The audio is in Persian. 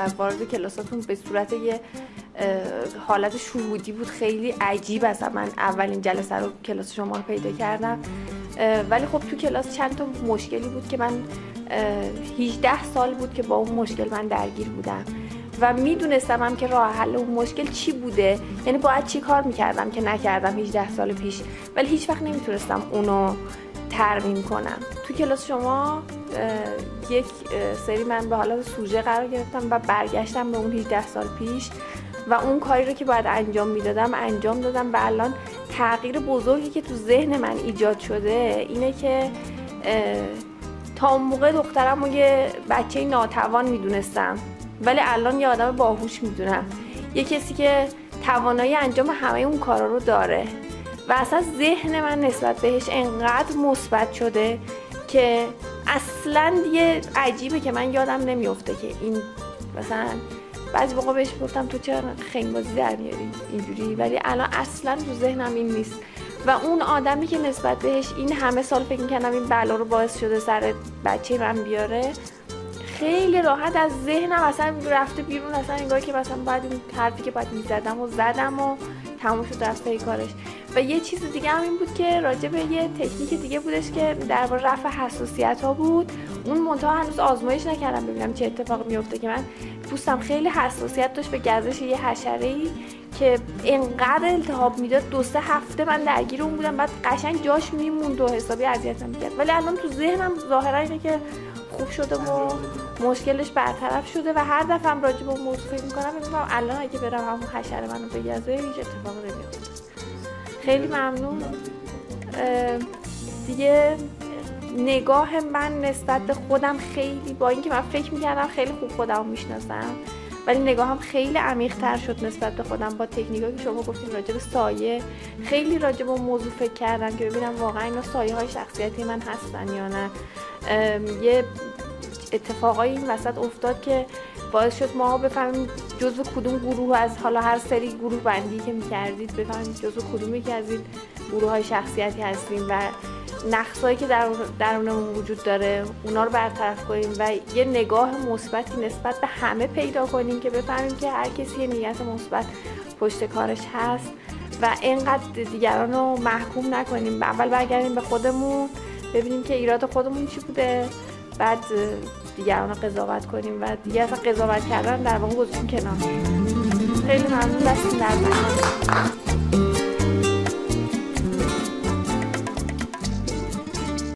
وارد کلاساتون به صورت یه حالت شهودی بود. خیلی عجیب اصلا من اولین جلسه رو کلاس شما رو پیدا کردم، ولی خب تو کلاس چند تا مشکلی بود که من 18 سال بود که با اون مشکل من درگیر بودم و میدونستم هم که راه حل اون مشکل چی بوده، یعنی باید چی کار میکردم که نکردم 18 سال پیش، ولی هیچ وقت نمیتونستم اونو ترمیم کنم. تو کلاس شما یک سری من به حالت سوژه قرار گرفتم و برگشتم به اون 18 سال پیش و اون کاری رو که باید انجام میدادم انجام دادم و الان تغییر بزرگی که تو ذهن من ایجاد شده اینه که تا اون موقع دخترم رو یه بچه ناتوان میدونستم، ولی الان یه آدم باهوش میدونم، یه کسی که توانایی انجام همه اون کارا رو داره و اصلا ذهن من نسبت بهش انقدر مثبت شده که اصلا دیگه عجیبه که من یادم نمیفته که این مثلا بعضی موقع بهش گفتم تو چرا خنگ‌بازی در میاری اینجوری، ولی الان اصلا تو ذهنم این نیست و اون آدمی که نسبت بهش این همه سال فکر می‌کردم این بلا رو باعث شده سر بچه من بیاره، خیلی راحت از ذهنم اصلا رفته بیرون، اصلا انگار که مثلا بعد این حرفی که باید میزدم و زدم و تموم شد رفت پی کارش. و یه چیز دیگه هم این بود که راجع به یه تکنیک دیگه بودش که درباره رفع حساسیت ها بود، اون منتها هنوز آزمایش نکردم ببینم چه اتفاقی میفته که من پوستم خیلی حساسیت داشت به گزش یه حشره‌ای که انقدر التهاب میداد 2-3 هفته من درگیر اون بودم، بعد قشنگ جاش میموند و حسابی اذیتم میکرد، ولی الان تو ذهنم ظاهرا اینه که خوب شده و مشکلش برطرف شده و هر دفعه هم راجع به اون موضوع فکر می‌کنم میگم الان اگه برم همون حشره منو بگزه هیچ اتفاقی نمیفته. خیلی ممنون. دیگه نگاه من نسبت به خودم خیلی، با اینکه من فکر می‌کردم خیلی خوب خودمو میشناسم، ولی نگاهم خیلی عمیق‌تر شد نسبت به خودم با تکنیکایی که شما گفتین راجع به سایه. خیلی راجع به اون موضوع فکر کردم که ببینم واقعا اینا سایه‌های شخصیتی من هستن یا نه. یه اتفاقایی این وسط افتاد که باعث شد ما بفهمیم جزو کدوم گروه از حالا هر سری گروه بندی که می‌کردید بفهمیم جزو کدومی که از این گروه‌های شخصیتی هستیم و نقصایی که درونمون وجود داره اونا رو برطرف کنیم و یه نگاه مثبتی نسبت به همه پیدا کنیم که بفهمیم که هر کسی یه نیت مثبت پشت کارش هست و اینقدر دیگران رو محکوم نکنیم. اول برگردیم به خودمون ببینیم که ایراد خودمون چی بوده، بعد دیگران رو قضاوت کنیم و دیگه اصلا قضاوت کردن در واقع گذاشتیم کنار. خیلی ممنون، دستتون در